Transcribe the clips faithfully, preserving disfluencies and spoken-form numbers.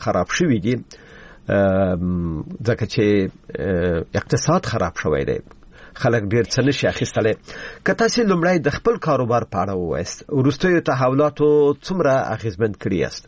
خراب شوی دي ځکه چې اقتصاد خراب شوی دی خلک ډیر څه نشي اخیستلی که تاسو لومړی د خپل کاروبار په اړه ووایاست وروستیو تحولاتو څومره اغیزمن کړي یاست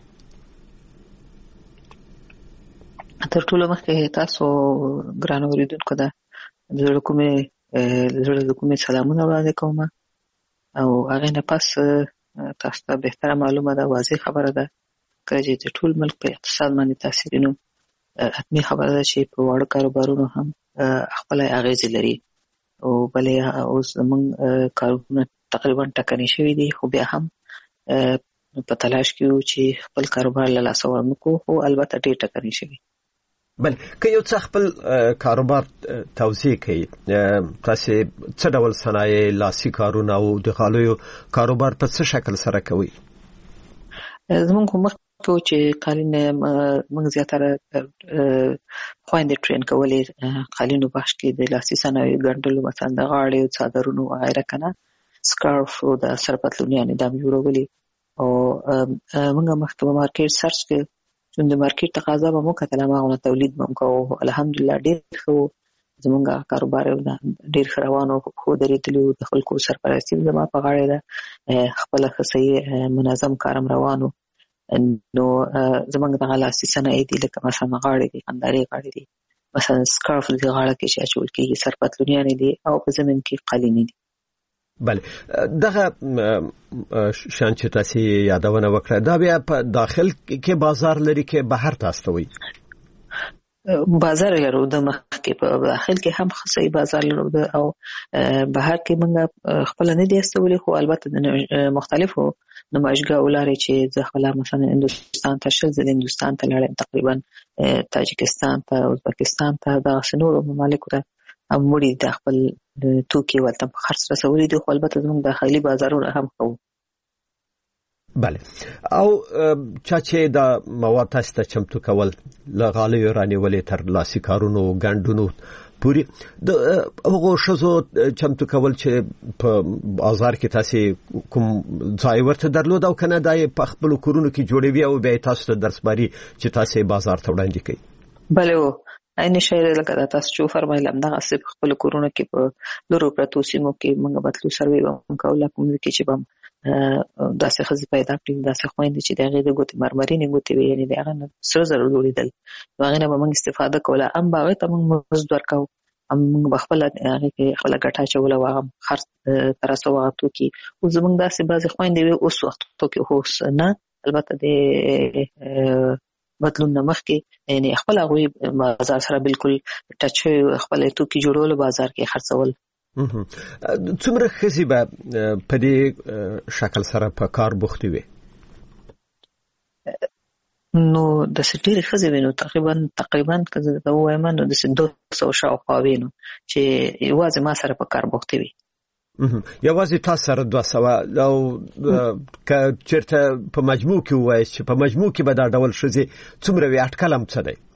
تر ټولو مخکې تاسو ګران اوریدونکو ده زړه کومې زړه کومې سلامونه وړاندې کوم او هغه نه پس تاسو ته بهتره معلومه ده واضح خبره ده چې د ټول ملک په اقتصاد باندې تاثیر نو حتمی خبره ده چې په وړو کاروبارونو هم خپل اغیز لري او بلې اوس موږ کارونه تقریبا ټکنی شوی دي خو بیا هم په تلاش کې یو چې خپل کاروبار له لاسه ورنکو خو البته ډېر ټکنی شوی بل که یو څه خپل کاروبار توضیح کوي تاسو څه ډول صنایع لاسي کارونه او د غالیو کاروبار په څه شکل سره کوي زموږ کوم کو چې قالین موږ زیاتره خويندې ټرین کولې قالینو بخش کې د لاسي صنایع ګڼلو مثلا د غاړې او څادرونو غیره کنه سکارف او د سرپتلونی یعنی د جوړولې او موږ مخکې مارکیټ سرچ کې چې د مارکیټ تقاضا به مو کتله ما تولید بم کو الحمدلله ډېر خو زمونږ کاروبار ډېر روانو خو درېدلو د خلکو سرپرستی زما په غاړه ده خپل خصي منظم کارم روانو نو زمونږ د لاسي صنایع دي لکه مثلا غاړې دي خنداري غاړې دي مثلا سکارف د غاړه کې چې اچول کېږي سرپتلونیان دي او په زمين کې قالینې دي بله دغه شان چې تاسو یادونه وکړه دا بیا په داخل کې بازار لري کې بهر تاسو وي بازار لرو د مخ کې په داخل کې هم خصي بازار لرو او بهر کې موږ خپل نه دي استولې خو البته د مختلفو نمایشګاه ولاري چې ځخلا مثلا هندستان ته شل ځل هندستان ته لړم تقریبا تاجکستان ته ازبکستان ته د سنورو ممالکو ته اموري د خپل توکي ولته خرڅ رسولې دي خو البته زموږ داخلي بازارونه هم کوو بله او چا چې دا مواد تاسو ته چمتو کول لغالیو رانیولې تر لاسي کارونو ګاندونو پوری د هغه شزو چمتو کول چې په بازار کې تاسو کوم ځای ورته درلود او کنه دای په خپل کورونو کې جوړوي او به تاسو ته درسباري چې تاسو بازار ته وړاندې کوي بله عین شعر لکه تاسو چې فرمایله دغه څه خپل کورونه کې په لورو پرتو سیمو کې موږ بتلو سروي وکړو کوله کوم کې چې بم داسې خزي پیدا کړی داسې خويندې چې دغه د ګوتې مرمرینې ګوتې وي یعنی دغه سره زره جوړیدل هغه نه موږ استفاده کوله ام باغ ته موږ مزدور کاو ام موږ بخپل هغه کې خپل ګټه چوله واغم خرڅ ترسو وغتو کې او زموږ داسې بعض خويندې وي اوس وخت تو کې هوس نه البته د بدلون نمخ کې یعنی خپل هغه بازار سره بالکل ټچ خپل توکي جوړول بازار کې خرڅول څومره خزي به په دې شکل سره په کار بوختي وي نو د سټیر خزي وینو تقریبا تقریبا کزه دا وایم نو د دوه سوه شاوخوا وینو چې یوازې ما سره په کار بوختي وي یوازې تاسو سره دوه سوه او که چیرته په مجموع کې وایي چې په مجموع کې به دا ډول شزي څومره وي اټکل هم څه دی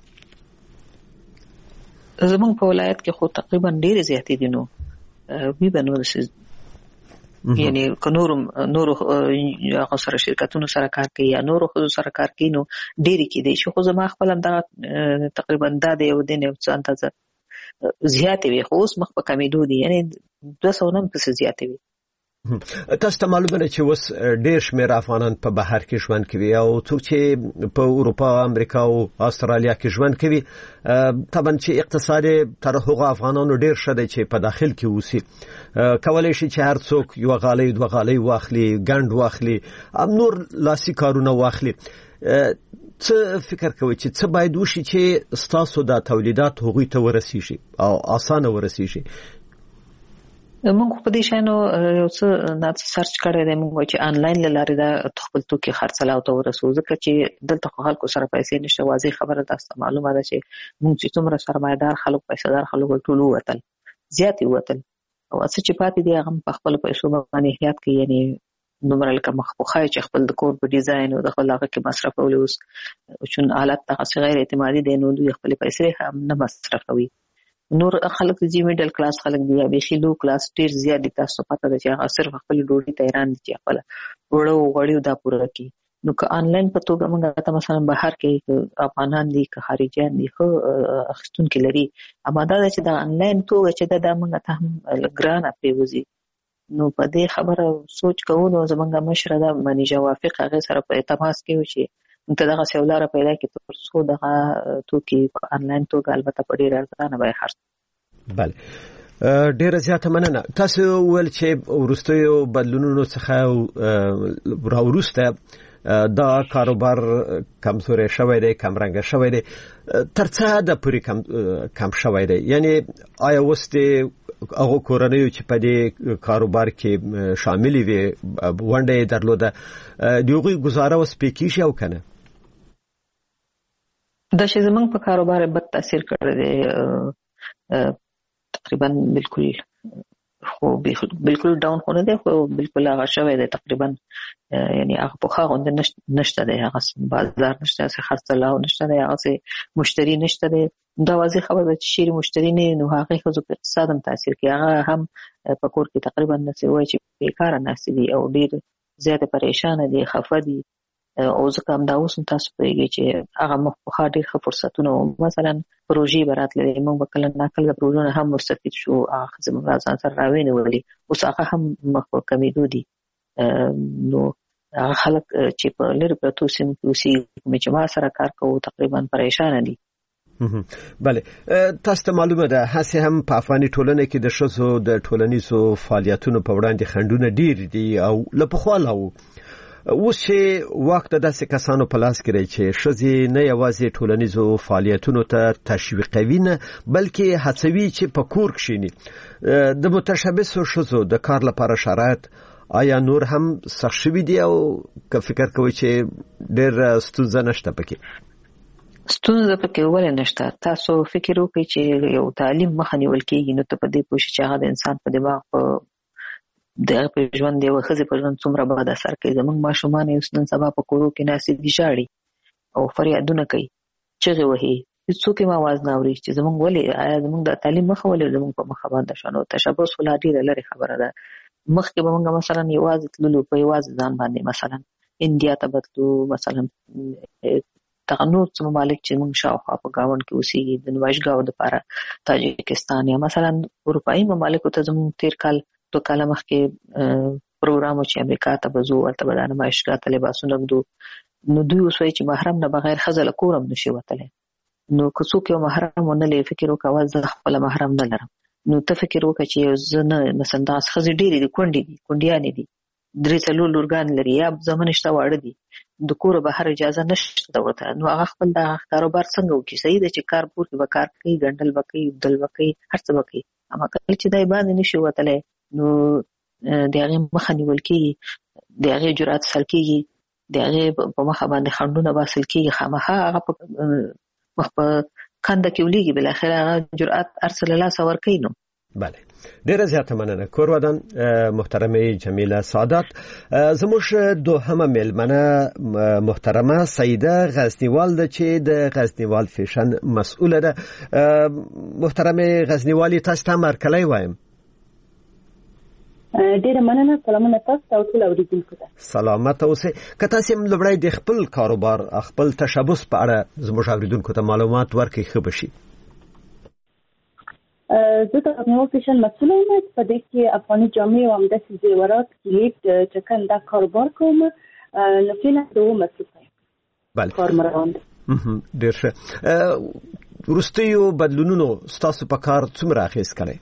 زمونږ په ولایت کې خو تقریبا ډېر زیاتې دي نو وی به نو یعنی کنورم نور هغه سره شرکتونو سره کار کوي یا نور خو سره کار کوي نو ډېر کې دي چې خو زما خپل هم دا تقریبا دا دی او د نه څه اندازه زیاتې وي خو اوس مخ په کمیدو دي یعنی دوه سوه نم پس زیاتې وي تاسو ته معلومه ده چې اوس ډېر شمېر افغانان په بهر کې ژوند کوي او څوک چې په اروپا امریکا او استرالیا کې ژوند کوي طبعا چې اقتصادي تر هغه افغانانو ډېر شته چې په داخل کې اوسي کولای شي چې هر څوک یو غالي دوه غالي واخلي ګند واخلي ام نور لاسي کارونه واخلي څه فکر کوي چې څه باید وشي چې ستاسو د تولیدات هغوی ته ورسیږي او اسانه ورسیږي موږ په دې شانو یو څه نات سرچ کړی دی موږ چې آنلاین لاره دا خپل توکي خرڅلاو ته ورسو ځکه چې دلته خلکو سره پیسې نشته واضح خبره ده معلومه ده چې موږ چې څومره سرمایدار خلک پیسېدار خلک ټول وتل زیات وتل او څه چې پاتې دي هغه په خپل پیسو باندې احتیاط کوي یعنی نمبر لکه مخخای چې خپل د کور په ډیزاین او د خپل هغه کې مصرفول اوس چون حالت ته غیر اعتمادي دي نو دوی خپل پیسې هم نه مصرفوي نور خلک چې میډل کلاس خلک دی یا به لو کلاس ډیر زیات دي تاسو پته ده چې هغه صرف خپل ډوډۍ ته ایران دي چې خپل وړو غړیو دا پوره کی نو که آنلاین په توګه موږ ته مثلا بهر کې افغانان دي که خارجيان دي خو اخستونکي لري، اما دا چې د آنلاین توګه چې دا موږ ته هم ګرانه پریوزي. نو په دې خبره سوچ کوو نو زمونږ مشره دا منیجه وافق هغه سره په تماس کې و چې ته دغه سیولاره پیدا کې تر څو دغه توکي په آنلاین توګه البته په ډیر ارزانه به خرڅ. بله ډیره زیاته مننه. تاسو ول چې ورستیو بدلونونو څخه راورسته دا کاروبار کمزوري شوی دی، کم رنګ شوی دی، ترڅه د پوری کم کم شوی دی. یعنی آیا وسته هغه کورنۍ چې په دې کاروبار کې شامل وي ونډه درلوده دیوغي گزاره اوس پکې شو کنه؟ دا چې زمونږ په کاروبار بد تاثیر کړی دی تقریبا بالکل خو بالکل ډاون خو نه دی، خو بالکل هغه شوی دی تقریبا. یعنی هغه په خا غوند نشته دی، هغه بازار نشته، څه خرڅلاو نشته دی، هغه مشتری نشته دی. دا واضح خبره ده چې شیر مشتری نه نو هغه خو په اقتصاد هم تاثیر کوي. هغه هم په کور کې تقریبا نسي وای چې بیکاره ناسي دي او ډیر زیاته پریشان دي، خفه دي. او ځکه هم دا اوس تاسو پوهیږئ چې هغه مخ په ډیر ښه فرصتونه مثلا پروژې براتلې موږ به کله ناکله پروژونه هم مستفید شو، هغه زموږ ځان سره راوینولې اوس هغه هم مخ په کمیدو دي. نو هغه خلک چې په لری پروتو سیم کوسي چې ما سره کار کوو تقریبا پریشان دي. بله تاسو ته معلومه ده هڅه هم په افغاني ټولنه کې د شذو د ټولنیزو فعالیتونو په وړاندې خنډونه ډیر دي او لپخوا لاو اوس چې وخت داسې کسانو په لاس کې چې شذي نه یوازې ټولنیزو فعالیتونو ته تشویقوي نه بلکې هڅوي چې په کور کې د متشبثو شذو د کار لپاره شرایط آیا نور هم سخت شوي دي او که فکر کوي چې ډېر ستونزه نشته پکې؟ ستونزه پکې ولې نشته. تاسو فکر وکړئ چې یو تعلیم مخه نیول کېږي نو ته په دې پوه شې چې هغه د انسان په دماغ په دغه په ژوند دی او ښځې په ژوند څومره بد اثر کوي. زموږ ماشومان اوس نن سبا په کورو کې ناستې دي، ژاړي او فریادونه کوي، چغې وهي، هېڅوک یې آواز نه اوري چې زموږ ولې آیا زموږ د تعلیم مخه ولې زموږ په مخه باندې شو. نو تشبث ولا ډېره لرې خبره ده. مخکې به موږ مثلا یوازې تللو په یوازې ځان باندې مثلا انډیا ته بتلو، مثلا دغه نور څه ممالک چې موږ شاوخوا په ګاونډ کې اوسېږي د نمایشګاو دپاره تاجکستان یا مثلا اروپایي ممالکو ته زموږ تېر کال دو کاله مخکې پروګرام چې امریکا ته به ځو هلته به دا نمایشګاه ته لباسونه ږدو نو دوی اوس وایي چې محرم نه بغیر ښځه له کوره هم نشي وتلی. نو که څوک یو محرم ونه لري فکر وکړه زه خپله محرم نه لرم نو ته فکر وکړه چې زه نه مثلا داسې ښځې ډېرې دي، کونډې دي، کونډیانې دي، درې څلور لورګانې لري یا زامن شته واړه دي، د کوره بهر اجازه نشته ده ورته. نو هغه خپل دا کاروبار څنګه وکړي؟ صحیح ده چې کار کور کې به کار کوي، ګنډل به کوي، بدل به کوي، هر څه به کوي، اما کله چې دی باندې نشي وتلی نو د هغې مخه نیول کېږي، د هغې جرأت سل کېږي، د هغې په مخه باندې خنډونه باسل کېږي، خامخا هغه په مخ په کنده کې ولیږي، بالاخره هغه جرأت هر څه له لاسه ورکوي. نو بله ډیره زیاته مننه کورودان محترمه جمیله سعادت. زموږ دوهمه مېلمنه محترمه سیده غزنیوال ده چې د غزنیوال فیشن مسؤله ده. محترمه غزنیوالی تاسو ته مرکلی وایم. ډیره مننه. سلامونه تاسو ته او ټول اوریدونکو ته. سلامت اوسئ. که تاسو هم لومړی د خپل کاروبار خپل تشبث په اړه زموږ اوریدونکو ته معلومات ورکړئ ښه به شي. زه د غزنیوال فیشن مسؤله یم په دې کې افغاني جامې او همداسې زیورات کلیپ چې کوم دا کاروبار کوم نو فعلا دوه مسؤله یم. بله کارمران ډېر ښه. وروستیو بدلونونو ستاسو په کار څومره اغېز کړی؟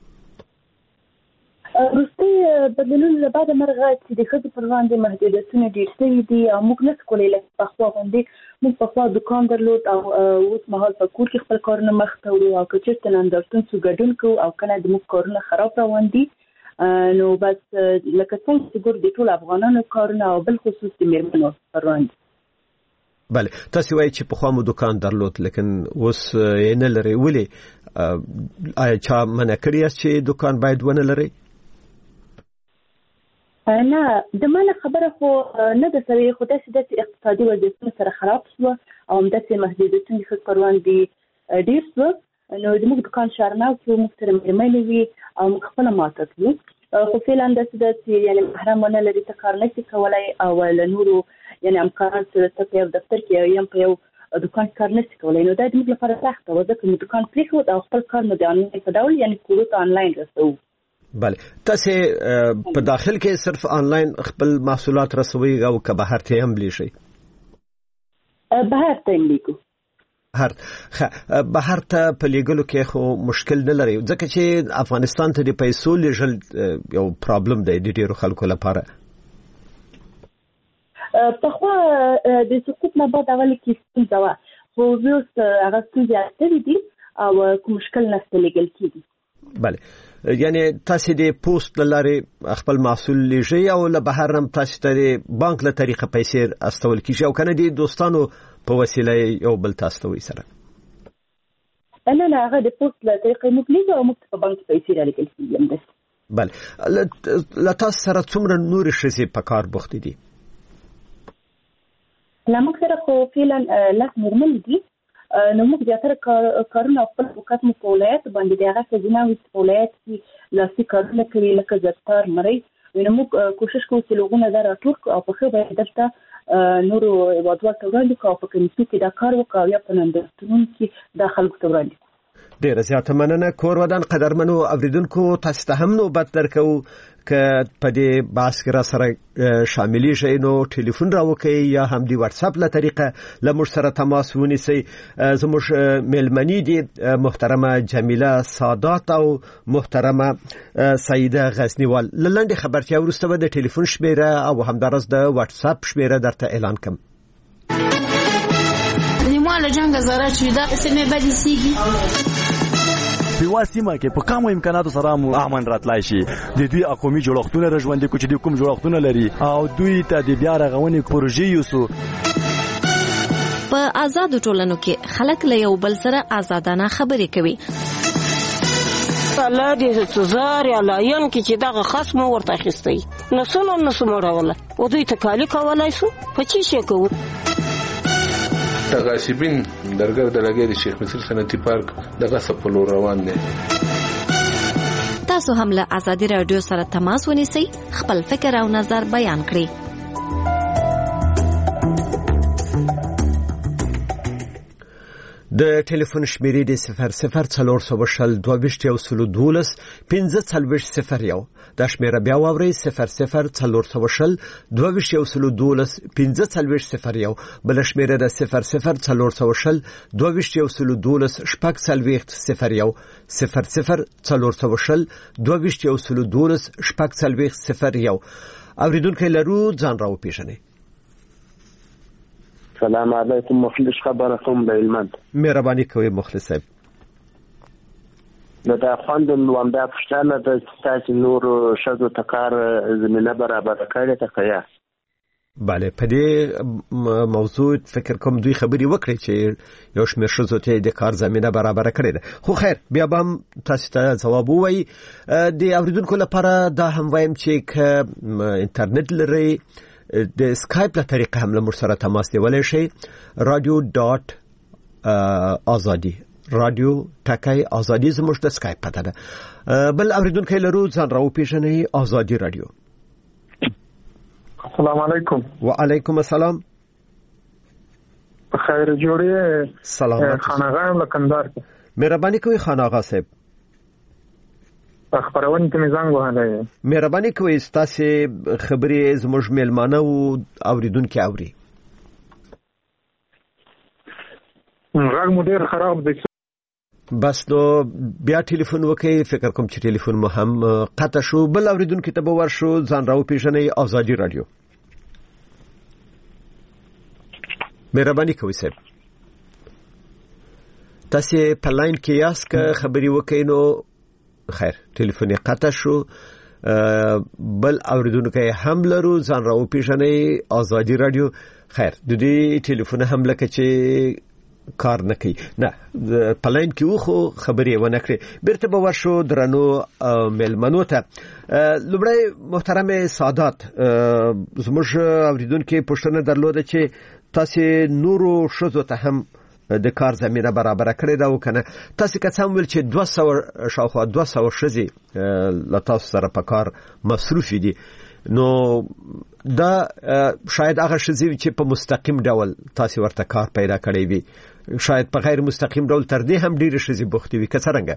وروستي بدلونونو له بعده مرغه چې د ښځو پر وړاندې محدودیتونه ډېر شوي دي او موږ نشو کولی لکه پخوا غوندې موږ پخوا دوکان درلود او اوس مهال په کور کې خپل کارونه مخ ته وړو او که چېرته نندارتون څو ګډون کوو او که نه زموږ کارونه خراب روان دي نو بس لکه څنګه چې ګورو د ټولو افغانانو کارونه او بالخصوص د مېرمنو پر وړاندې. بله تاسو وایي چې پخوا مو دوکان درلود لیکن اوس یې نه لرئ، ولې؟ آیا چا منع کړي یاست چې دوکان باید ونه لرئ؟ نه د منع خبره خو نه ده سوې، خو داسې داسې اقتصادي وضعیتونه سره خراب شوه او همداسې محدودیتونه د ښځو پر وړاندې ډېر شوه نو زموږ دوکان شهرناو کې موږ سره مېرمنې وي او موږ خپله ماته کړو خو فعلا د څه یعنی محرمانه لري ته کار نشي کولای او له نورو یعنی امکانات ته په دفتر کې یم په یو دکان کار نشي کولای نو دا د موږ لپاره سخت و ځکه چې دکان پریښود او خپل کار مو د انلاین په ډول یعنی کورو ته انلاین رسو. بله تاسو په داخل کې صرف انلاین خپل محصولات رسوي او که بهر ته هم لیشي؟ بهر ته لیکو. هر خ بهر ته په لیګلو کې خو مشکل نه لري ځکه چې افغانستان ته د پیسو لیږل یو پرابلم دی د ډیرو خلکو لپاره. په خو د سقوط نه بعد اول کې ستونزه وه خو اوس هغه ستونزې حل دي او کوم مشکل نشته لیږل کېږي. بله یعنی تاسو د پوسټ له لارې خپل محصول لیږئ او له بهر هم تاسو ته د بانک له طریقه پیسې استول کېږي او کنه د دوستانو په وسیله یو بل تاسو وي سره؟ نه نه هغه د پوسټ له طریقې موږ لیږو او موږ په بانک پیسې رالیږل کېږي. بله له تاسو سره څومره نورې ښځې په کار بوختې دي؟ له موږ سره خو فعلا لس مېرمنې دي نو موږ زیاتره کارونه خپل وکړ مو په ولایت باندې د هغه ښځینه په ولایت کې لاسي کارونه کوي لکه زرتار مرۍ نو موږ کوشش کوو چې لوګونه دا راټول کړو او په ښه بیه دلته نورو هېوادوالو ته وړاندې کړو او په کمیسیو کې دا کار وکړو او یا په نندارتونونو کې دا خلکو ته وړاندې کړو. ډیره زیاته مننه. کور ودان قدرمنو اوریدونکو تاسو ته هم نوبت درکو که په دې بحث کې را سره شاملي شئ نو ټلیفون راوکړئ یا هم دی واتس اپ له طریقه له موږ سره تماس ونیسئ. زموږ میلمنې دي محترمه جمیله سادات او محترمه سعیده غزنیوال. لنډه خبرتیا وروسته به د ټلیفون شمیره او همدارس د واتس اپ شمیره درته اعلان کوم. نیمه جنگ زره چې دا سمې بدې سیږي په واسطه کې په کومو امکاناتو سره مو امن راتلای شي د دوی اقومي جوړښتونه رژوندې کوچ دي کوم جوړښتونه لري او دوی ته د بیا رغونې پروژې یوسو. په آزاد ټولنو کې خلک له یو بل سره آزادانه خبرې کوي. الله دې تزار یا لاین کې چې دغه خصم ورته اخیستی نو څنګه نو سموروله او دوی ته کالی کولای شو په چی شي کوو. غاصبین درګر د لګي د شیخ مصر صنعتي پارک دغه سپلو روان دي. تاسو هم له آزادي رادیو سره تماس ونیسئ خپل فکر او نظر بیان کړئ. د ټلیفون شمیرې د صفر صفر څلور سوه شل دوه ویشت یو سلو دولس پنځه څلوېښت صفر یو دا شمیره بیا واورئ صفر صفر څلور سوه شل دوه ویشت یو سلو دولس پنځه څلوېښت صفر یو بله شمیره د صفر صفر څلور سوه شل دوه ویشت یو سلو دولس شپږ څلوېښت صفر یو صفر صفر څلور سوه شل دوه ویشت یو سلو دولس شپږ څلوېښت صفر یو. اوریدونکی لرو ځان راوپېژنئ. سلام علیکم مخلص خبره کوم به علمند. مهرباني کوئ مخلص صاحب. د افغان د لومړی پښتنه د تاسو نور شذو تکار زمينه برابر کړی ته کیا. بله په دې موضوع فکر کوم دوی خبري وکړي چې یو شمېر شذو ته د کار زمينه برابر کړی ده. خو خیر بیا به تاسو ته جواب وایي. د اوریدونکو لپاره دا هم وایم چې ک انټرنیټ لري د سکایپ له طریقه هم له موږ سره تماس نیولی شئ. رادیو ډاټ آزادي رادیو ټکی آزادي زموږ د سکایپ پته ده. بل اوریدونکی لرو ځان راوپېژنئ. آزادي رادیو. السلام علیکم. وعلیکم السلام. خیر جوړی. سلام. خاناغه لکندار. مهرباني کوئ خاناغه صاحب. خبرونه ته زنګ وهلای. مهرباني کوئ تاسو خبرې زموږ میلمانه او اوریدونکو اوري. غږ مو ډیر خراب دی. بس نو بیا ټلیفون وکړئ. فکر کوم چې ټلیفون مو هم قطع شو. بل اوریدونکو ته به ورشو. ځان راوپېژنئ. آزادي رادیو. مهرباني کوئ صاحب. تاسو په لاین کې یاست که خبري وکړئ نو خیر ټلیفون قطع شو. بل اوریدونکو هم لرو. ځان راوپېژنئ. آزادي رادیو. خیر د دې ټلیفون هم لکه چې کار نه کوي. نه په لاین کې وخو خبرې ونه کړې. بیرته به ورشو درنو میلمنو ته. لومړی محترم سادات زموږ اوریدونکو پوښتنه درلوده چې تاسو نورو ښځو ته هم د کار زمينه برابر کړې دا وکنه تاسو که څنګه ول چې دوه سوه شاوخوا دوه سوه شزي ل تاسو سره په کار مصروف دي نو دا شاید هغه شزي چې په مستقیم ډول تاسو ورته کار پیدا کړی وي شاید په غیر مستقیم ډول تر دې هم ډیر شزي بوختي وي که څنګه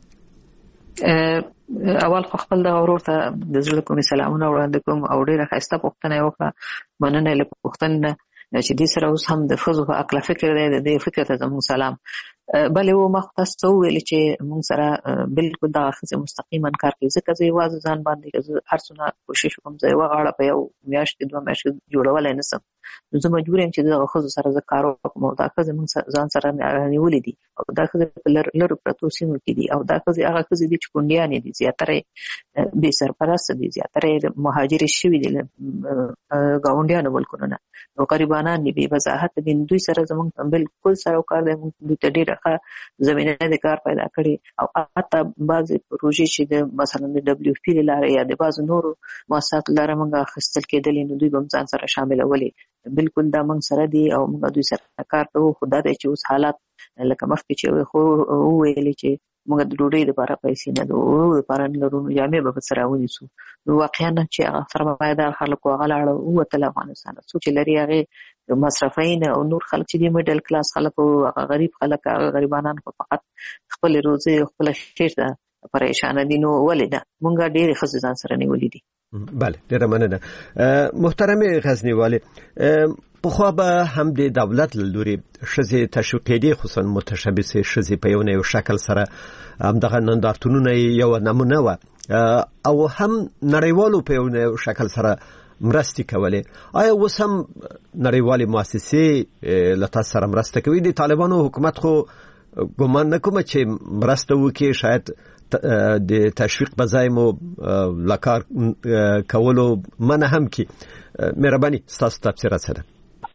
اول خو خپل د اورور ته د زړه کوم سلامونه وړاندې کوم او ډیره ښایسته پوښتنه وکړه مننه له پوښتنه چې دې سره اوس هم د فزو په عقل فکر دی د فکر ته زموږ سلام بلې و مخ تاسو ویل چې موږ سره بالکل دا خصه مستقیما کار کوي ځکه زه واز ځان باندې هر څونه کوشش کوم زه وغاړه په یو میاشت دوه میاشت جوړولای نسم زه مجبور یم چې دا خصه سره ز کار وکم او دا خصه موږ ځان سره نیولې دي او دا خصه لر لر پروتو سیمو کې دي او دا خصه هغه خصه دي چې کونډیان دي زیاتره به سرپرست دي زیاتره مهاجر شوي دي گاونډیان ولکونه نو غریبانان دي به وضاحت دي دوی سره زموږ بالکل سره کار دی موږ د ډېر زمينه د کار پیدا کړي او حتی بعضي پروژې چې د مثلا د دبليو پی لاره یا د بعض نورو مؤسسات لاره موږ خستل کېدل نو دوی هم ځان سره شامل ولې بالکل دا موږ سره دي او موږ دوی سره کار کوو خو دا چې اوس حالات لکه مخکې چې خو ویل چې موږ د ډوډۍ لپاره پیسې نه لرو لپاره نه لرو جامې به سره ونیسو نو واقعا چې هغه سرمایه‌دار خلکو هغه لاړ او تل افغانستان سوچ لري هغه مصرفین او نور خلک چې د میډل کلاس خلک او غریب خلک هغه غریبانان فقط خپل روزي خپل خیر ته پریشان دي نو ولې موږ ډېر خصوصا سره نیولې دي بله ډېر مننه محترم غزنی والي په خو به هم د دولت لوري شزي تشویقېدي خصوصا متشبث شزي په یو نه شکل سره هم دغه نندارتونونه یو نمونه و او هم نړیوالو په یو نه شکل سره مرستي کولې آیا وسم نړیوالي مؤسسې لته سره مرسته کوي د طالبانو حکومت خو ګومان نکوم چې مرسته وکړي شاید د تشویق بزایمو لکار کولو منه هم کی مهرباني تاسو تفسیر سره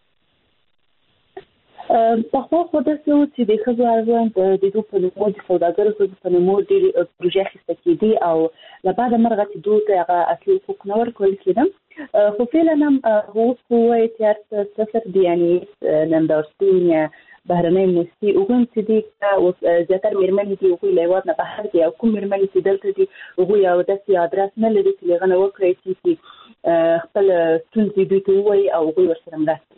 په خو خو د څه چې د خبرو ارزان د دوه په نومو د سوداګرو په نومو د پروژې خسته کېدي او لبعد مرغه چې دوی ته اصلي حقوق نور کول کېدم خو فعلا هم هو قوه تیار صفر دی یعنی نندارستون بهرنۍ مستي وګم چې دي او زیاتره مرمنې دي او لایوات نه بهر دي او کوم مرمنې چې دلته دي او یو داسې ادرس نه لري چې لغنه وکړي چې خپل ستونزې دوی ته وایي او هغوی ورسره مرسته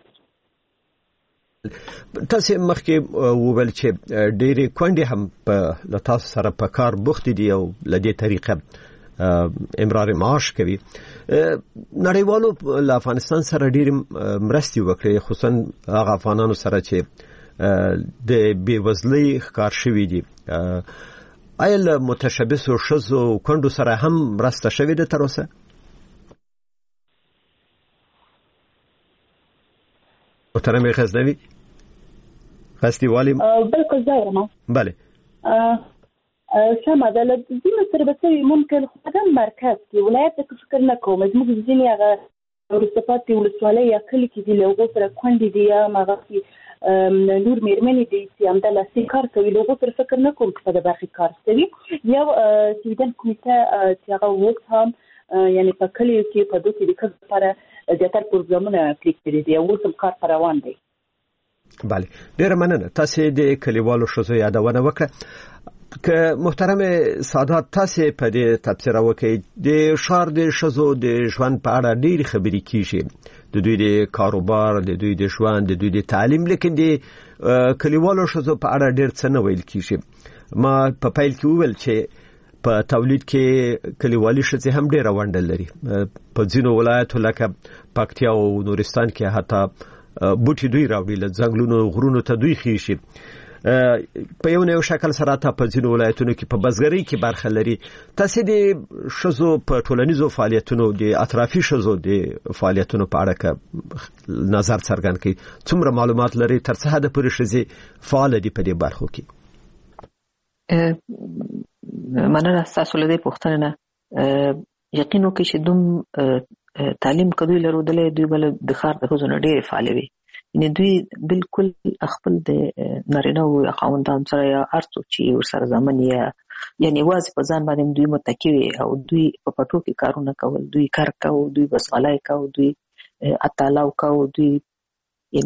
تاسو مخکې وویل چې ډېرې کونډې هم په تاسو سره په کار بوخت دي او لدې طریقه امرار معاش کوي نړیوالو له افغانستان سره ډېر مرستې وکړي خصوصا هغه افغانانو سره چې د بیوزلۍ ښکار شوي دي آیا له متشبثو ښځو کونډو سره هم مرسته شوې ده تر اوسه محترم غزنوی غزنی والی بالکل ظاهرا بله سمه ده لدې سره به ممکن خدای مرکز کې ولایت ته فکر نه کوم زموږ ځینې هغه ورسپاتې ولسوالۍ یا کلی کې دي له هغو سره کونډې دي یا هغه نور میرمنې دي چې همدلته سي کار کوي له هغو سره فکر نه کوم چې په دې برخه کار کوي یو سویډن کومیټه چې هغه وکړ هم یعنی په کلیو کې په دوه کې د ښځو لپاره زیاتره پروګرامونه کلیک کړي دي او اوس هم کار روان دی بله ډېره مننه تاسو د کلیوالو ښځو یادونه وکړه که محترم سادات تاسو په دې تفسیر وکړئ د ښار د ښځو د ژوند په اړه ډېرې خبرې کیږي د دوی د کاروبار د دوی د ژوند د دوی د تعلیم لیکن د کلیوالو ښځو په اړه ډېر څه نه ویل کیږي ما په پیل کې وویل چې په تولید کې کلیوالي ښځې هم ډېره ونډه لري په ځینو ولایتو لکه پکتیا او نورستان کې حتی بوټي دوی راوړي له ځنګلونو غرونو ته دوی خېشي په یو نه یو شکل سره ته په ځینو ولایتونو کې په بزګرۍ کې برخه لري تاسو د ښځو په ټولنیزو فعالیتونو د اطرافي ښځو د فعالیتونو په اړه نظر څرګند کړئ څومره معلومات لري تر څه حد پورې ښځې فعال دي په دې برخو کې مننه تاسو له دې پوښتنې نه یقین وکړئ چې دوم تعلیم کدوې لرو دلې دوی بل د ښار د ښځو نه ډېرې فعالې وي یعنې دوی بالکل خپل د نارینه او خاوندان سره یا هر څوک چې ورسره زامن یا یعنې یوازې په ځان باندې دوی متکي وي او دوی په پټو کې کارونه کول دوی کار کوو دوی بسغلی کوو دوی اتالاو کوو دوی یعنې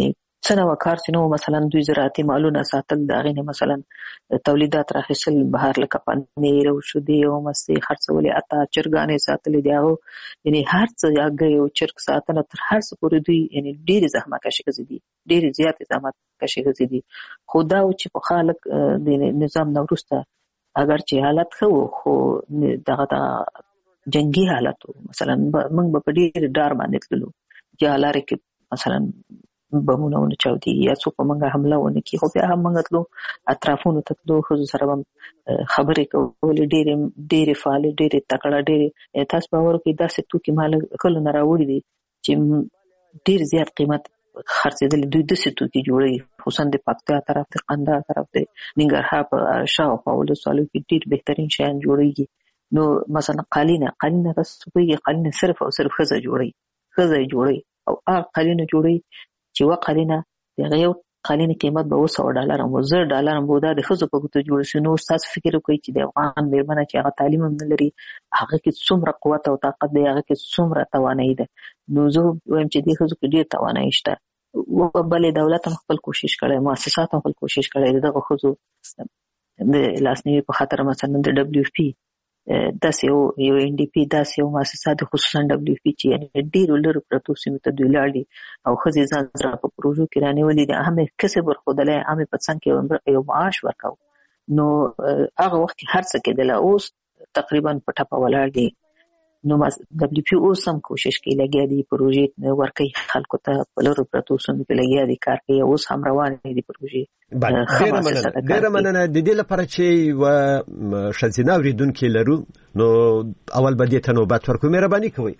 څنګه وکړ چې نو مثلا دوی زراعتي مالونه ساتل دا غینه مثلا تولیدات راخصل بهر لکه پنیر او شودې او مستي خرڅولې اتا چرګانې ساتلې دیو یعنی هر څه یاګي او چرګ ساتنه تر هر څه پورې دوی یعنی ډېر زحمت کشي دي ډېر زیات زحمت کشي دي خدا او چې په خالق د نظام نورسته اگر چې حالت خو خو دغه جنگي حالت مثلا موږ په ډېر ډار باندې تللو یا لاره کې مثلا بمونه ونه چاودي یا څوک موږ حمله ونه کی خو بیا هم موږ تلو اطرافونو ته تلو خو سره خبرې کولې ډېر ډېر فعال ډېر تکړه ډېر تاسو باور کوي داسې توکي مال کله نه راوړي دي چې ډېر زیات قیمت خرڅېدل دوی داسې توکي جوړي خصوصا د پکتیا طرف د قندهار طرف د ننګرهار په شاوخوا ولسوالۍ کې ډېر بهترین شیان جوړيږي نو مثلا قالینه قالینه تاسو کوی قالینه صرف او صرف خزه جوړي خزه جوړي او هغه قالینه جوړي چې وقالینه دغه یو قالینه قیمت به وسو ډالر او زر ډالر مو د خزو په ګوتو جوړ شي نو تاسو فکر وکړئ چې د افغان میرمنه چې هغه تعلیم هم لري هغه کې څومره قوت او طاقت دی هغه کې څومره توانایي ده نو زه وایم چې د خزو کې ډیر توانایي شته او بلې دولت هم خپل کوشش کړي مؤسسات هم خپل کوشش کړي دغه خزو د لاسنیوي په خاطر مثلا د دبليو پی داسې یو یو ان ډي پی داسې یو مؤسسات خصوصا دبليو پی چې یعنی ډیر لږ پروتو سیمه ته دوی لاړي او خزې ځان سره په پروژو کې رانیولې دي هم کسب ورخدلې هم په څنګه کې یو معاش ورکاو نو هغه وخت هر څه کېدل اوس تقریبا په ټاپه ولاړ دي نو دبليو پی اوس هم کوشش کوي لګیا دي پروژې ورکي خلکو ته په لږ پروتو سیمه کې لګیا دي کار کوي اوس هم روان دي پروژې ډیره مننه د دې لپاره چې و شزینه اوریدونکو لرو نو اول به دې ته نوبت ورکوم مهرباني کوئ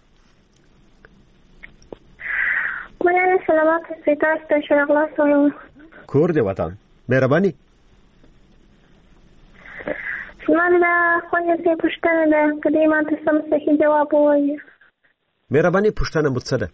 مننه سلامات ستاسو ته شغله سره کور دی وطن مهرباني زمانه خو نه څه پوښتنه ده کله ما ته سم صحیح جواب وایي مهرباني پوښتنه مو څه ده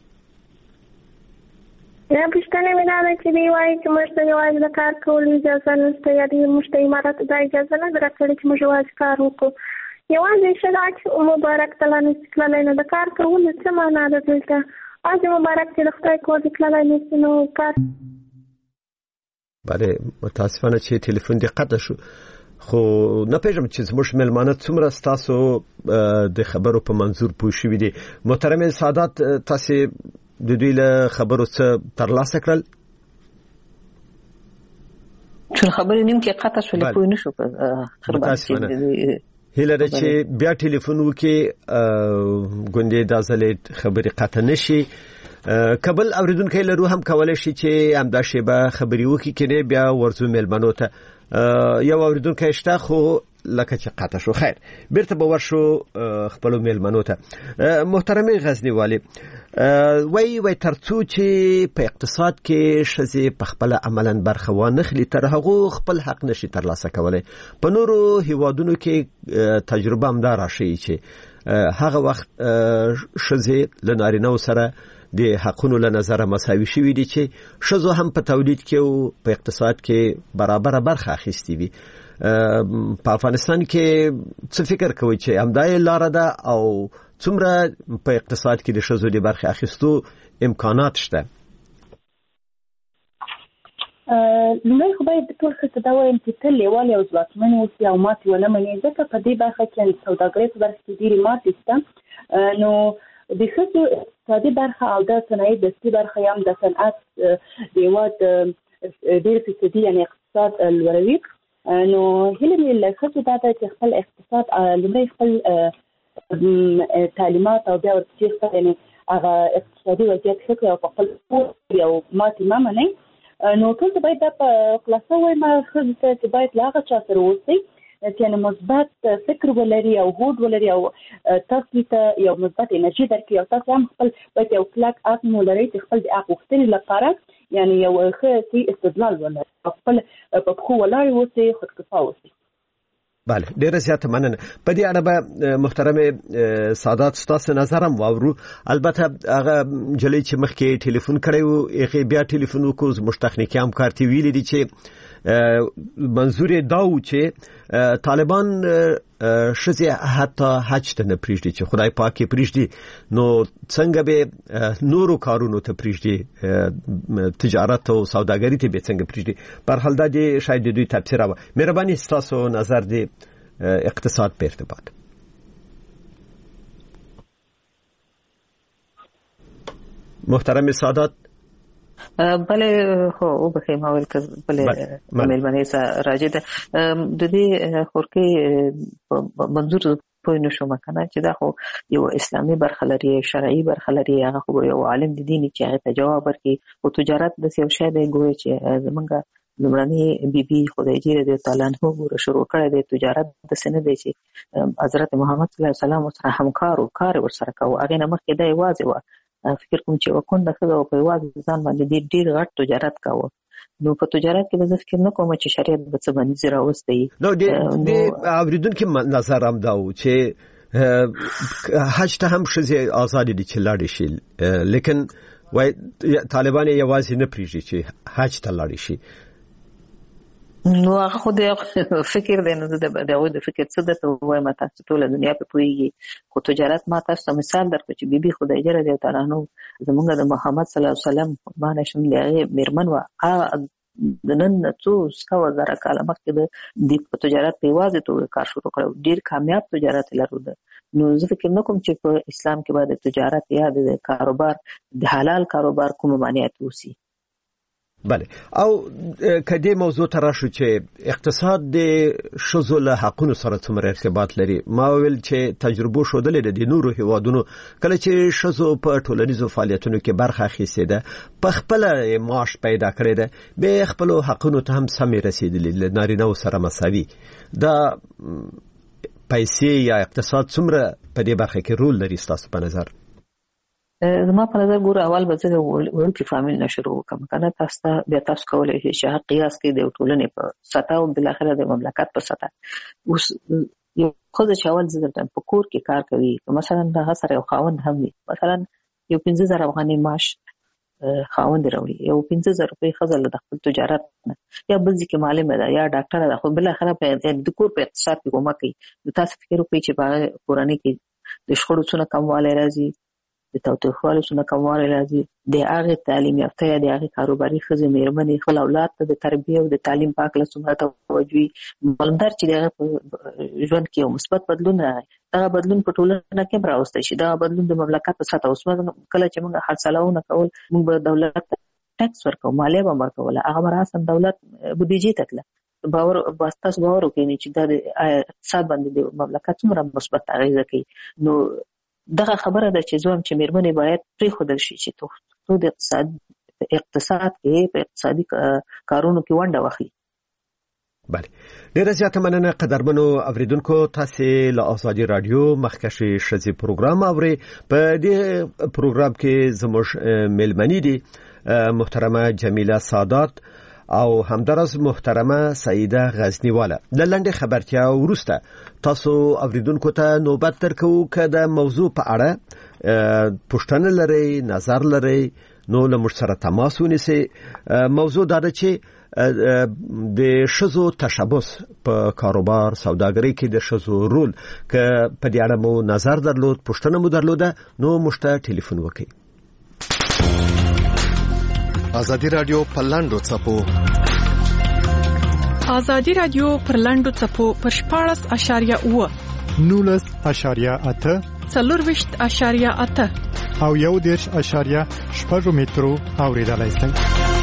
نه پښتنه مې دا چې دی وایي چې موږ ته یوازې د کار کولو اجازه نشته یا د موږ ته امارات د اجازه نه درکړي چې موږ یوازې کار وکړو یوازې شرایط مبارک تعالی نسکلای نه د کار کولو څه معنا ده دلته از مبارک چې د خدای کور دکلای نو کار بله متاسفانه چې ټلیفون دې قطع شو خو نه پېژم چې زموږ ملمانه څومره تاسو د خبرو په منظور پوه شوي دي محترم سادات تاسو د دوی له خبرو څخه ترلاسه کړل چې خبرې نیم کې قطع شولې پوه نه شو خبرې هیله چې بیا ټلیفون وکي ګوندې د ځلې خبرې قطع نشي کابل اوریدونکو لرو هم کولای شي چې همدا شی به خبري وکي کینه بیا ورزو ملمنو ته یو اوریدونکو شته خو لکه چې قطع شو خیر بیرته به ورشو خپل ملمنو ته محترمي غزنی والی وای وای ترڅو چې په اقتصاد کې شزه په خپل عملاً برخه وانخلي تر هغه خپل حق نشي ترلاسه کولای په نورو هیوادونو کې تجربه هم دار شي چې هغه وخت شزه لنارینه سره د حقونو له نظر مساوي شوي دي چې شزو هم په تولید کې او په اقتصاد کې برابر برخه اخیستي وي په افغانستان کې څه فکر کوي چې همدای لار ده او څومره په اقتصاد کې د شزو د برخه اخیستو امکانات شته نو خو باید ټول څه دا وایم چې تل لیوال او ځواکمن اوسي او ماتې ونه مني ځکه په دې برخه کې سوداګري په برخه کې ډېری ماتې شته نو د ښځو اقتصادي برخه او د صنایع دستي برخه هم د صنعت د هېواد ډېر فیصدي یعنې اقتصاد لوړوي نو هیله مې له ښځو دا ده چې خپل اقتصاد لومړی خپل تعلیمات او بیا ورپسې خپل یعنې هغه اقتصادي وضعیت ښه کړي او په خپل یو ماتې مه منئ نو ټول ته باید دا په خلاصه ووایم ښځو ته چې باید له هغه چا سره اوسئ چې مثبت فکر ولري او هوډ ولري او تاسو ته یو مثبت انرژي درکړي او تاسو هم خپل باید یو کلک عزم ولرئ چې خپل د حق غوښتنې لپاره یعنې یو ښه استدلال ولرئ خپل په پښو ولاړ اوسئ خودکفا اوسئ بله ډیره زیاته مننه په دې اړه به محترم سادات ستاسو نظر هم واورو البته هغه جلې چې مخکې ټلیفون کړی و هغه بیا ټلیفون وکړ زموږ تخنیکی همکار تی ویلي دي چې منظور دا و چې طالبان شزه حتی حج ته نه پریږدي چې خدای پاک یې پریږدي نو څنګه به نورو کارونو ته پریږدي تجارت او سوداګري ته به څنګه پریږدي پر حال دا دي شاید دوی تفسیر و مهرباني تاسو نظر دی اقتصاد په ارتباط. محترم سادات بله خو او به ما ول که بله ملمنه سره راځي د دې خورکې منظور په نشو مکنه چې دا خو یو اسلامي برخه لري شرعي برخه لري هغه خو یو عالم د دین چې هغه ته جواب ورکړي او تجارت د یو شی دی ګوري چې زمونږ لمړنی بیبي خدای جل دې تعالی عنہ ګوره شروع کړی دی تجارت د سنه دی چې حضرت محمد صلی الله علیه وسلم سره همکار او کار ورسره کوي هغه نه مخکې دا یوازې و فکر کوم چې وکونده خو په یوازې ځان باندې ډیر غټ تجارت کاوه نو په تجارت کې به فکر نه کوم چې شریعت به څه باندې زرا وستي نو د اوریدونکو نظر هم دا و چې حج ته هم شزه آزاد دي چې لاړ شي لیکن وای طالبان یوازې نه پریږي چې حج ته لاړ شي نو هغه خو د فکر دی نو د دغه د فکر څه د ته وای ماته ټول دنیا په پويږي خو تجارت ما تاسو مثال درکړم چې بیبي خدای جل دی تعالی نو زمونږ د محمد صلی الله علیه وسلم باندې شم دی میرمن وا د نن څو څو زره کاله مخکې د تجارت په واځي تو کار شروع کړو ډیر کامیاب تجارت لرو ده نو زه فکر نه کوم چې په اسلام کې باید تجارت یا د کاروبار د حلال کاروبار کوم معنیت وسی. بله او کدی موضوع تر شو چې اقتصاد د شذو له حقونو سره څومره ارتباط لري ما ویل چې تجربه شودلې د نورو هیوادونو کله چې شذو په ټولنیزو فعالیتونو کې برخه اخیسته ده په خپل معاش پیدا کړی ده به خپل حقونو ته هم سمې رسیدلې نارینه سره مساوي دا پیسې یا اقتصاد څومره په دې برخه کې رول لري تاسو په نظر؟ زما په نظر ګوره اول به زه ورته فامیل نشرو کوم کنه تاسو بیا تاسو کولای شئ چې قیاس کې د ټولنې په سطح او بل اخره د مملکت په سطح اوس یو خو چې اول زه په کور کې کار کوي مثلا د سره یو خاوند هم وي مثلا یو پنځه زره افغاني معاش خاوند راوړي یو پنځه زره روپۍ خزل د خپل تجارت یا بل ځکه معلومه ده یا ډاکټر ده خو بل اخره په د کور په اقتصاد کې کومه کوي تاسو فکر وکړئ چې په کورنۍ کې د شخړو څخه کمواله راځي د تاوتریخوالي څخه کمواله راځي د هغه تعلیم یافته یا د هغه کاروباري ښځې مېرمنې خپل اولاد ته د تربیه او د تعلیم پاک له څخه توجه مالدار چې د ژوند کې یو مثبت بدلون راغی دا بدلون په ټولنه کې راوستي شي دا بدلون د مملکت په سطح اوس کله چې موږ حاصلونه کول موږ به دولت ټیکس ورکو مالیه به ورکول هغه مراسم دولت بودیجه تکله باور واسطه باور کوي چې د اقتصاد باندې د مملکت څومره مثبت اغیزه کوي نو دغه خبره ده چې زوم چې مېرمنې باید پرې خودل شي چې تو د اقتصاد اقتصاد کې په اقتصادي کارونو کې ونډه واخلي. بله ډیره زیاته مننه قدرمنو اوریدونکو تاسو له آزادي رادیو مخکشي شذي پروګرام اوري په دې پروګرام کې زموږ ملمنې دي محترمه جمیله سادات او همدارس محترمه سعیده غزنیواله د لنډه خبرتیا ورسته تاسو اوریدونکو ته نوبت درکو چې د موضوع په اړه پوښتنه لري نظر لري نو له موږ سره تماس ونیسئ موضوع دا ده چې د شذو تشبث په کاروبار سوداګرۍ کې د شذو رول ک په دې اړه مو نظر درلود پوښتنه مو درلوده نو موږ ته ټلیفون وکړئ. آزادی رادیو پر لاندو چپو آزادی رادیو پر لاندو چپو پر شپاړس اشاریه اوه نولس اشاریه اته څلورویشت اشاریه اته او یو دېرش اشاریه شپږ مترو اوریدلای شئ.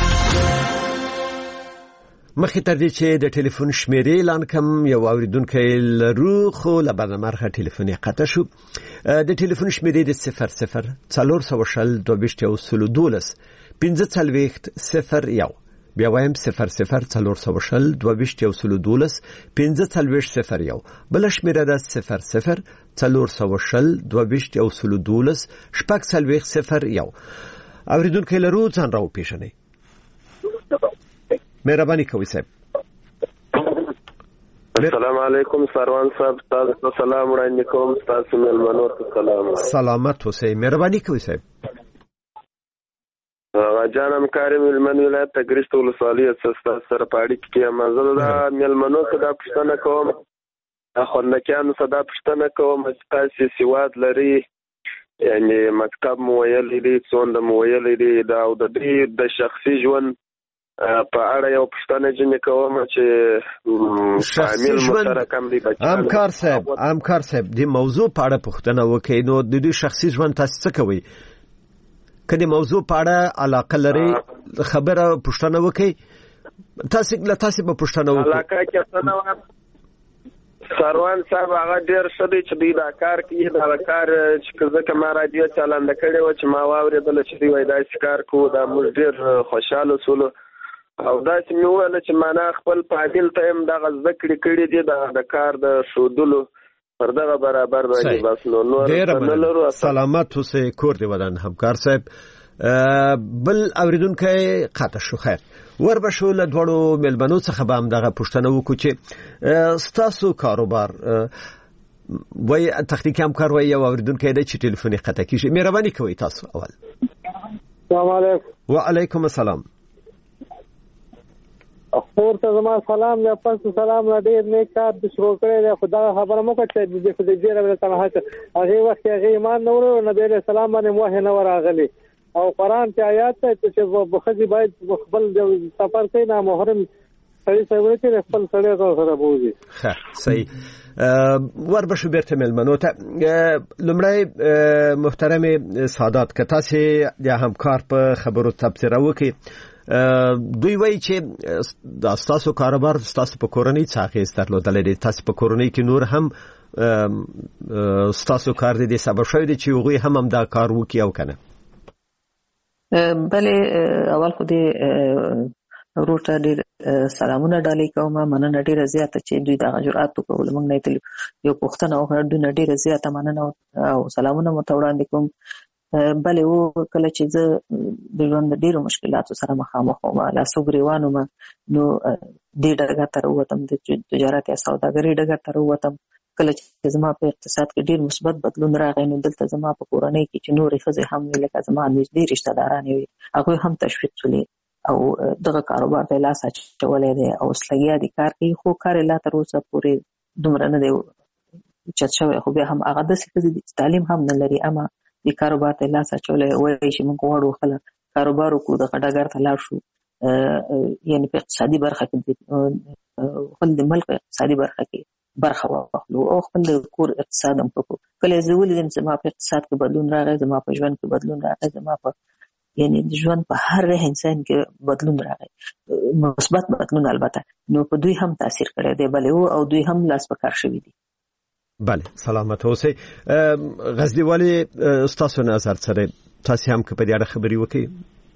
مخکې تر دې چې د ټلیفون شمیرې اعلان کوم یو اوریدونکی لرو خو له برنامه ټلیفون یې قطع شو. د ټلیفون شمیرې د صفر صفر څلور سوه شل دوه ویشت یو سلو دولس پنځه څلوېښت صفر یو بیا وایم صفر صفر څلور سوه شل دوه ویشت یو سلو دولس پنځه څلوېښت صفر یو بل شمیره ده صفر صفر څلور سوه شل دوه ویشت یو سلو دولس شپږ څلوېښت صفر یو. اوریدونکی لرو ځان راو پیژنئ. مهرباني کوئ صاحب. السلام علیکم سروان صاحب تاسو سلام وړاندې کوم تاسو ملمنو ته سلام. سلامت اوسئ. مهرباني کوئ صاحب. جانم کارم ملمن ولایت تګریست ولسوالۍ سره پاړی کې مزه دا ملمنو ته دا پښتنه کوم خوندکیانو صدا پښتنه کوم چې تاسو سواد لري یعنی مکتب مو ویلې دي څوند مو ویلې دي دا او د دې د شخصي ژوند په اړه یو پښتنه جن کوم چې شامل مشترکم دي همکار صاحب همکار صاحب د موضوع په اړه پښتنه وکي نو د دې شخصي ژوند تاسو څه کوي کله موضوع په اړه علاقه لري خبره پښتنه وکي تاسو له تاسو په پښتنه وکي علاقه کې څه سروان صاحب هغه ډیر ښه دی چې دوی دا کار کوي دا کار چې ځکه ما رادیو چالانده کړی و چې ما واورېدل چې دوی وایي داسې کار کوو دا موږ ډیر خوشحاله سولو او داسې مې وویل چې معنا خپل فامیل ته هم دغه زده کړې کړي دي د کار د ښودلو پر دغه برابر باندې بس نو نور نه لرو. سلامت اوسئ کور دې ودان همکار صاحب. بل اوریدونکي قاطع شو خیر وربشو له دوړو ملبنو څخه به هم دغه پښتنه وکړو چې ستاسو کاروبار وای تخنیکی همکار وای یو اوریدونکي دی چې ټلیفوني قطع کیږي مهرباني کوئ تاسو اول. السلام علیکم. وعلیکم السلام. خور ته زما سلام یا پس سلام را ډیر نیک کار د شروع کړی دی خدای خبره مو کړه چې د دې ډیره تنها هغه وخت هغه ایمان نه ورو نبی له سلام باندې موه نه وراغلی او قرآن کې آیات ته چې بخښي باید خپل سفر کوي نه محرم سړي سره چې خپل سړي سره بوزي. ښه صحیح وربشو بیرته ملمنو ته لمړی محترم سادات که تاسو د همکار په خبرو تبصره وکړي دوی وایي چې د تاسو کاروبار تاسو په کورنۍ څخه اخیستل درلودل دي تاسو په کورنۍ کې نور هم تاسو کار دي سبب شوی دی چې هغوی هم هم دا کار وکړي او کنه. بله اول خو دې روټه ډېر سلامونه ډالۍ کوم مننه ډېره زیاته چې دوی دغه جرأت وکړل موږ نه تل یو پوښتنه وکړه دوی ډېره زیاته مننه او سلامونه مو ته وړاندې کوم. بله و کله چې زه د ژوند ډېرو مشکلاتو سره مخامخ وم لاسو ګریوان وم نو دې ډګر ته راووتم د تجارت یا سوداګرۍ ډګر ته راووتم کله چې زما په اقتصاد کې ډېر مثبت بدلون راغی نو دلته زما په کورنۍ کې چې نورې ښځې هم وي لکه زما نږدې رشته دارانې وي هغوی هم تشویق شولې او دغه کاروبار ته یې لاس اچولی دی او اوس لګیا دي کار کوي خو کار یې لا تر اوسه پورې دومره نه دی چت شوی خو بیا هم هغه داسې ښځې دي چې تعلیم هم نه لري اما دې کاروبار ته یې لاس اچولی وایي چې موږ غواړو خپله کاروبار وکړو دغه ډګر ته لاړ شو یعنې په اقتصادي برخه کې خپل د ملک اقتصادي برخه کې برخه واخلو او خپل د کور اقتصاد هم وکړو. کله زه ولیدم چې زما په اقتصاد کې بدلون راغی زما په ژوند کې بدلون راغی زما په یعنی د ژوند په هر انسان کې بدلون راغی مثبت بدلون البته نو په دوی هم تاثیر کړی دی بلې او دوی هم لاس په کار شوي دي. بله سلامت اوسئ. غزني والي ستاسو نظر سره تاسو هم که په دې اړه خبرې وکړئ.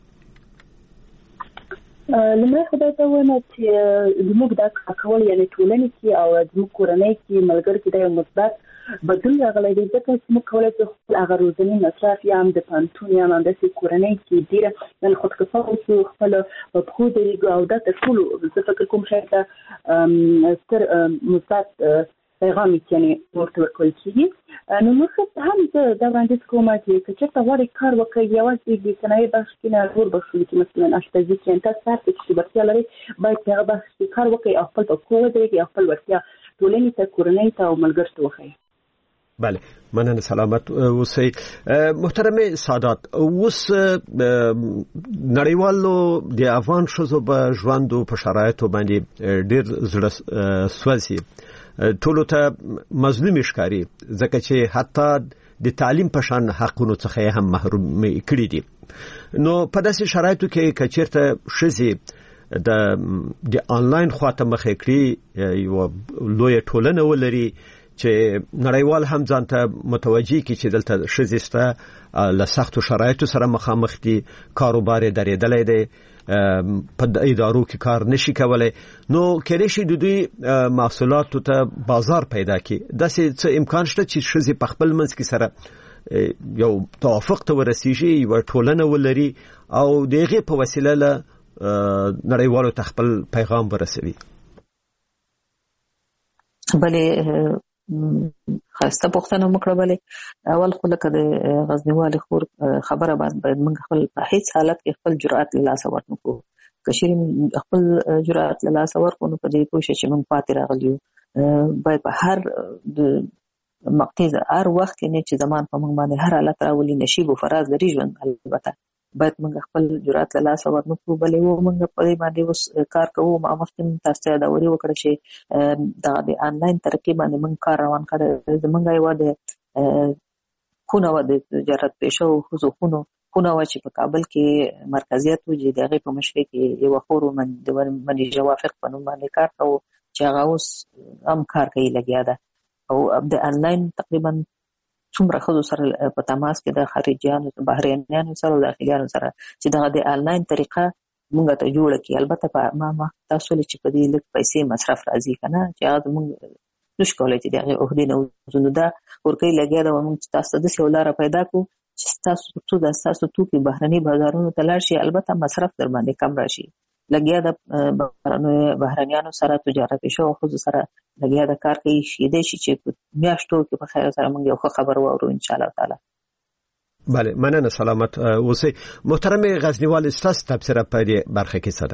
لمړی خدای ته وایم چې زموږ دا کول یعنې ټولنې کې او زموږ کورنۍ کې ملګرو کې دا یو مثبت بدلون راغلی دی ځکه چې موږ کولی شو خپل هغه روزنې مصرف یا هم د پوهنتون یا هم همداسې کورنۍ کې ډېره یعنې خودکفا اوسو خپله په پښو درېږو او دا تر ټولو زه فکر کوم شاید دا ستر مثبت پیغام یې ورته ورکول کېږي. نو موږ هم زه دا وړاندیز کوم چې که چېرته غواړئ کار وکړئ یوازې د صنایع بخش کې نه نور بخشونه کې مثلا اشپزي کې تاسو هر څه چې وړتیا لرئ باید په هغه بخش کې کار وکړئ او خپل په پښو ودرېږئ او خپل وړتیا ټولنې ته کورنۍ ته او ملګرو ته وښایئ. بله مننه سلامت اوسئ. محترم سادات اوس نړیوالو د افغان ښځو په ژوند او په شرایطو باندې ډېر زړه سوځي ټولو ته مظلوم ښکاري ځکه چې حتی د تعلیم په شان حقونو څخه هم محروم کړي دي. نو په داسې شرایطو کې که چېرته ښځې د د آنلاین خواته مخې کړي یوه لویه ټولنه ولري چې نړیوال هم ځان ته متوجه کړي چې دلته ښځې شته له سختو شرایطو سره مخامخ دي کاروبار یې درېدلی دی په ادارو کې کار نشي کولای نو کله شي د دوی محصولاتو ته بازار پیدا کړي داسې څه امکان شته چې ښځې په خپل منځ کې سره یو توافق ته ورسیږي یو ټولنه ولري او د هغې په وسیله له نړیوالو ته خپل پیغام ورسوي. بلې خاصه پوښتنه وکړه بلې اول خو لکه د غزني والي خور خبره باید موږ خپل په هیڅ حالت کې خپل جرأت له لاسه ورنکړو که چېرې خپل جرأت له لاسه ورکړو نو په دې پوه شئ چې موږ پاتې راغلي یو باید په هر د مقطع هر وخت کې نه چې زمان په موږ باندې هر حالت راولي نشيب او فراز لري ژوند البته باید موږ خپل جرأت له لاسه ورنکړو بلې و موږ په دې باندې اوس کار کوو ما مخکې تاسو ته دا وری وکړه چې د آنلاین ترکیب باندې موږ کار روان کړی زموږ یو د خونه و د تجارت پیشه او حقوقونو خونه و چې په کابل کې مرکزیت و چې دغه په مشرق کې یو خور من د منی جوافق په نوم باندې کار کوي چې هغه اوس هم کار کوي لګیا ده او د آنلاین تقریبا څومره خلکو سره په تماس کې د خارجيانو بهرنیانو سره او داخليانو سره چې دغه د آنلاین طریقه موږ ته جوړه کی البته په ما ما تاسو له چې په دې لږ پیسې مصرف راځي کنه چې هغه موږ نش کولای چې دغه عہدې نه وزنو دا ورکه لګیا دا موږ تاسو د سیولار پیدا کو چې تاسو څو د تاسو توکي بهرني بازارونو ته لاړ شي البته مصرف در باندې کم راشي لګیا د بهرنیانو سره تجارت شو خو سره لګیا د کار کوي شي د شي چې میاشتو کې په خیر سره موږ یو خبر وورو ان شاء الله تعالی. بله مننه سلامت اوسئ. محترم غزنیوال استاس تبصره په دې برخه کې څه ده؟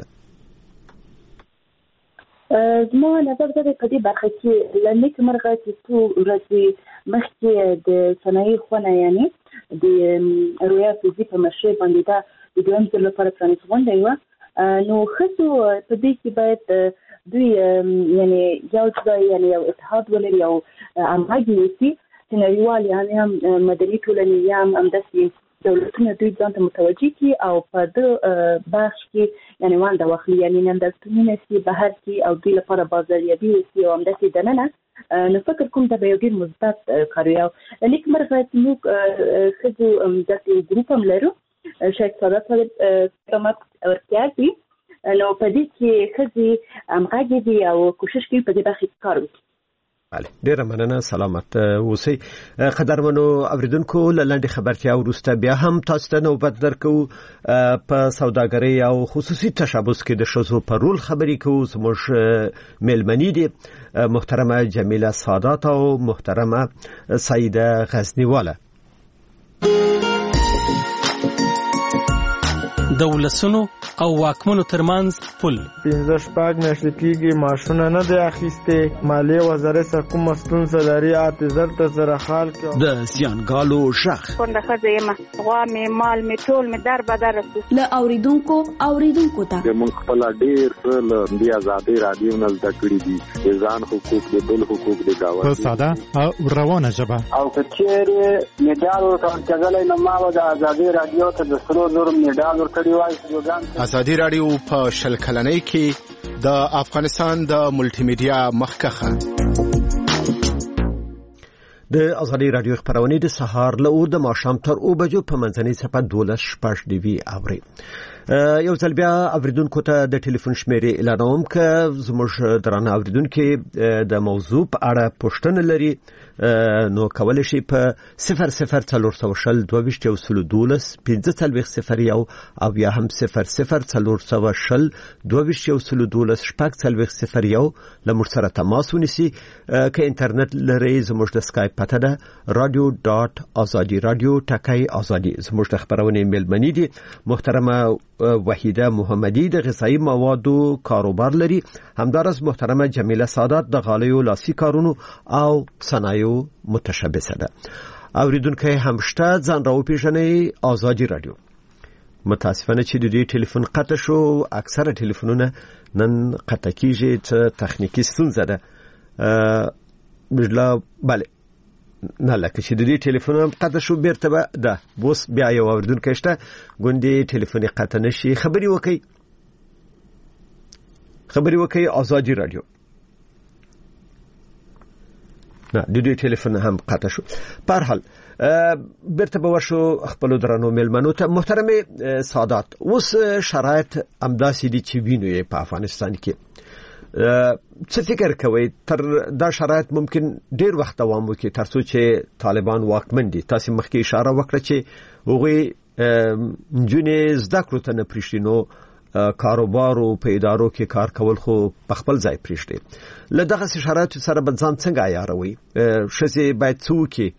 زما نظر ده په دې برخه کې لنډه مرغه چې څو ورځې مخکې د صنایع خونه یعنی د رویا فزي په مشه باندې دا د دویم ځل لپاره پرانیست غونډه و نو خصو په دې کې باید دوی یعنی یو ځای یعنی یو اتحاد ولري او همغږي وي چې نړیوال یعنی هم مدني ټولنې هم همداسې دولتونه دوی ځان ته متوجه کړي او په دې بخش کې یعنی ونده واخلي یعنی نندستونه سي بهر کې او دوی لپاره بازاریابي وي او همداسې دننه نو فکر کوم دا به یو ډیر مثبت کار یو لیک مرغه موږ خځو داسې ګروپ هم لرو شیخ سادات صاحب کومک ورکړي نو په دې کې خځې همغږي دي او کوشش کوي په دې برخه کې کار وکړي. بله ډیره مننه سلامت اوسئ. قدرمنو اوریدونکو لاندې خبرتیا وروسته بیا هم تاسو ته نوبت درکو په سوداګرۍ او خصوصي تشبث کې د ښځو په رول خبرې کوو. زموږ میلمنې دي محترمه جمیله سادات او محترمه سعیده غزنیواله. د ولسونو او واکمنو ترمنځ پل پنځه شپږ میاشتې کېږي معاشونه نه دی اخیستې مالیې وزارت سره کومه ستونزه لري اته زر ته سره حال کې د زیانګالو شخ کونډه ښځه یم غوا مې مال مې ټول مې در بدر رسو له اوریدونکو اوریدونکو ته موږ خپل ډیر څه د آزادۍ رادیو نه زده کړي دي د ځان حقوق د بل حقوق د گاوند په ساده او روانه ژبه او کچېره میډال ورکړل نو ما د آزادۍ رادیو ته د سرو زر میډال ورکړی وای. ازادي رادیو په شل کلنۍ کې د افغانستان د ملټي میډیا مخکخه د ازادي رادیو خبرونه د سهار له او د ماښام تر او بجو په منځنۍ صفه دولس شپږ دی وی اوري. یو ځل بیا اوریدونکو ته د ټلیفون شمیرې اعلانوم ک زموږ درانه اوریدونکو د موضوع په اړه پوښتنه لري نو کولای شي په صفر صفر څلور سوه شل دوه ویشت یو سل دولس پنځه څلوېښت صفر یو او یا هم صفر صفر څلور سوه شل دوه ویشت یو سل دولس شپږ څلوېښت صفر یو له موږ سره تماس ونیسي. که انټرنیټ لري زموږ د اسکایپ پته ده رادیو ډاټ ازادي رادیو ټکای ازادي. زموږ د خبرونه میلمنې دي محترمه وحیده محمدی د غذایی موادو کاروبار لري، همدارس محترمه جمیله سادات د غالیو لاسي کارونو او صنایعو متشبثه ده. اوریدونکو همشته ځان راو پیژنې ازادي رادیو. متاسفانه چې د دې ټلیفون قطع شو، اکثره ټلیفونونه نن قطع کیږي چې تخنیکی ستونزه ده. بجلا بله نه لکه چې د دې ټلیفون قطع شو بیرته به ده بوس بیا یو اوریدونکو شته ګوندې ټلیفون قطع نشي خبري وکي خبري وکي ازادي رادیو. نه د دې ټلیفون هم قطع شو. په هر حال بیرته به ورشو خپل درنو ملمنو ته. محترمه سادات، اوس شرایط امداسي دي چې وینو په افغانستان کې، څه فکر کوي تر دا شرایط ممکن ډیر وخت دوام وکړي تر څو چې طالبان واکمن دي؟ تاسو مخکې اشاره وکړه چې هغه نجونې زده کړو ته نه پریږدي، نو کاروبار او په ادارو کې کار کول خو په خپل ځای پریږدي. له دغه شرایطو سره به ځان څنګه عیاروي؟ ښځې باید څه وکړي؟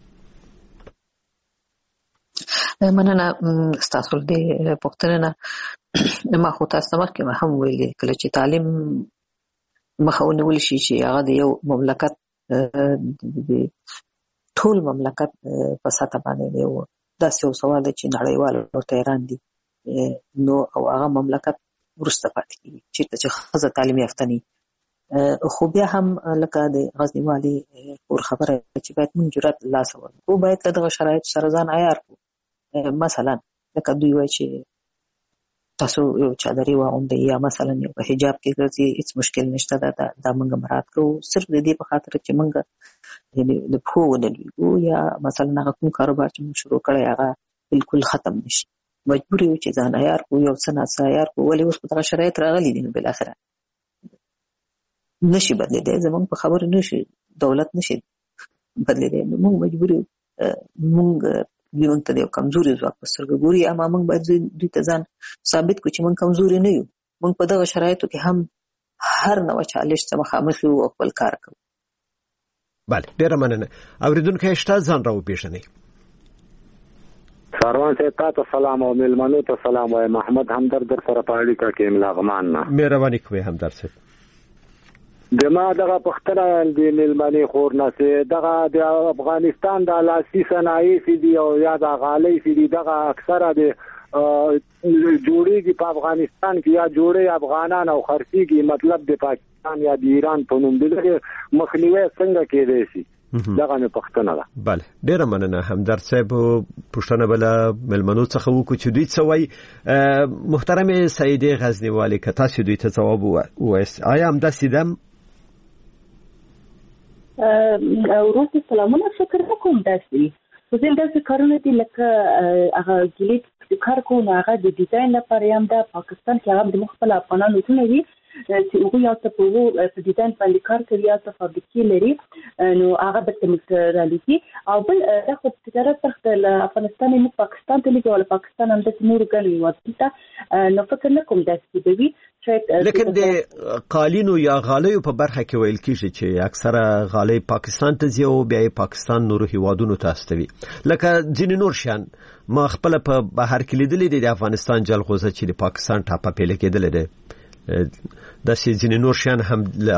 مننه ستاسو د پوښتنې نه. ما خو تاسو مخکې هم ویلي کله چې تعلیم مخه ونیول شي چې هغه د یو مملکت د ټول مملکت په سطح باندې یو داسې یو سوال دی چې نړیوال ورته حیران دي نو او هغه مملکت وروسته پاتې کېږي چېرته چې ښځه تعلیم یافته نه خو بیا هم لکه د غزني والي کور خبره چې باید موږ جرأت له لاسه ورکړو باید له دغه شرایطو سره ځان عیار کړو. مثلا لکه دوی وایي چې تاسو یو چادري واغوندئ یا مثلا یو په حجاب کې ګرځئ هېڅ مشکل نشته دا دا موږ مراعات کوو صرف د دې په خاطر چې موږ د پښو ونه لویږو یا مثلا هغه کوم کاروبار چې موږ شروع کړی هغه بالکل ختم نشي مجبور یو چې ځان عیار کړو یو څه ناڅه عیار کړو ولې اوس په دغه شرایط راغلي دي نو بالاخره نشي بدلېدی زموږ په خبره نشي دولت نشي بدلېدی نو موږ مجبور یو موږ دوی موږ ته د یو کمزوري ځواک په سترګه ګوري اما موږ باید دوی ته ځان ثابت کړو چې موږ کمزوري نه یو موږ په دغه شرایطو کې هم هر نوع چالش ته مخامخ یو او خپل کار کوو. بله ډېره مننه. اورېدونکی شته ځان را وپېژنئ. ساروان صاحب تاسو سلام او میلمنو ته سلام وایم. محمد همدرد در سره په اړیکه کې املا غمان نه مهرباني کوئ همدرد صاحب. دما دغه پختره د میلمنې خور نه سي دغه د افغانستان د لاسي صنایع سي دی او یا د غالۍ سي دی دغه اکثره د جوړیږي په افغانستان کې یا جوړي افغانان او خرڅيږي مطلب د پاکستان یا د ایران په نوم دغه مخنیوي څنګه کېدای شي دغه نه پښتنه ده. بله ډیره مننه همدرد صاحب. پښتنه بل ملمنو څخه وکړو چې دوی څه وایي. محترم سعیدې غزنی والي که تاسو دوی ته ځواب ووایاست آیا همداسې ده؟ وروسته سلامونه فکر وکوم داسې خو زه داسې کارونه دي لکه هغه ګیلې چې کار کوو نو هغه د ډیزاین لپاره یم د پاکستان کې هغه د مخ خپل افغانان وتونه دي چې هغوی یا ته په په ډیزاین باندې کار کوي یا ته فابریکې لري نو هغه به موږ رالیږي او بل دا خو تجارت تخت له افغانستان نه پاکستان ته لیږي او پاکستان هم د نور ګڼي وځي نو فکر نه کوم داسې دی لیکن د قالینو یا غالیو په برخه کې ویل کیږي چې اکثره غالۍ پاکستان ته ځي او بیا پاکستان نورو هیوادونو ته استوي لکه ځینې نور شان ما خپل په بهر کې لیدلې د افغانستان جلغوزه چې د پاکستان ټاپه پیل کېدل دي د ځینې نور شان هم له